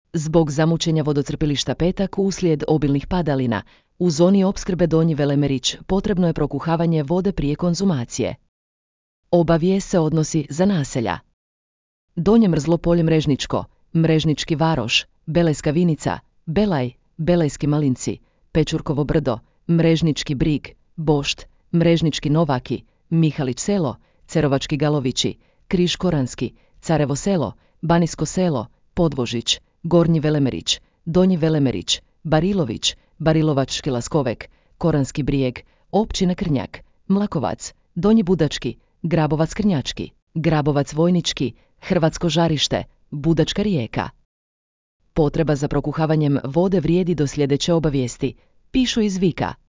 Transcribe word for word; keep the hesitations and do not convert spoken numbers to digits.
Zbog zamućenja vodocrpilišta Petak uslijed obilnih padalina, u zoni opskrbe Donji Velemerić potrebno je prokuhavanje vode prije konzumacije. Obavijest se odnosi za naselja: Donje Mrzlo polje Mrežničko, Mrežnički Varoš, Belejska Vinica, Belaj, Belejski Malinci, Pečurkovo brdo, Mrežnički Brig, Bošt, Mrežnički Novaki, Mihalić selo, Cerovački Galovići, Križ Koranski, Carevo selo, Banisko selo, Podvožić, Gornji Velemerić, Donji Velemerić, Barilović, Barilovački Laskovek, Koranski Brijeg, Općina Krnjak, Mlakovac, Donji Budački, Grabovac Krnjački, Grabovac Vojnički, Hrvatsko Žarište, Budačka Rijeka. Potreba za prokuhavanjem vode vrijedi do sljedeće obavijesti, pišu iz Vika.